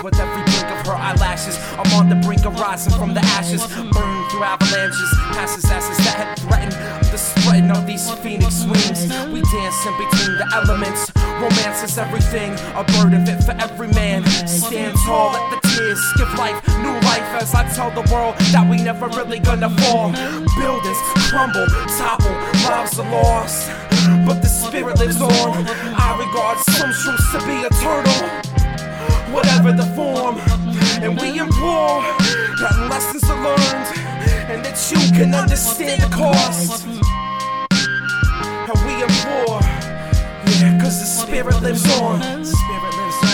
flashes with every blink of her eyelashes. I'm on the brink of rising from the ashes, burned through avalanches, past disasters that had threatened the spreading of these phoenix wings. We dance in between the elements. Romance is everything, a burden fit for every man. Stand tall, let the tears give life, new life as I tell the world that we never really gonna fall. Buildings crumble, topple, lives are lost, but the spirit lives on. I regard some truths to be eternal, whatever the form, and we implore that lessons are learned and that you can understand the cost. And we implore, yeah, cause the spirit lives on. The spirit lives on.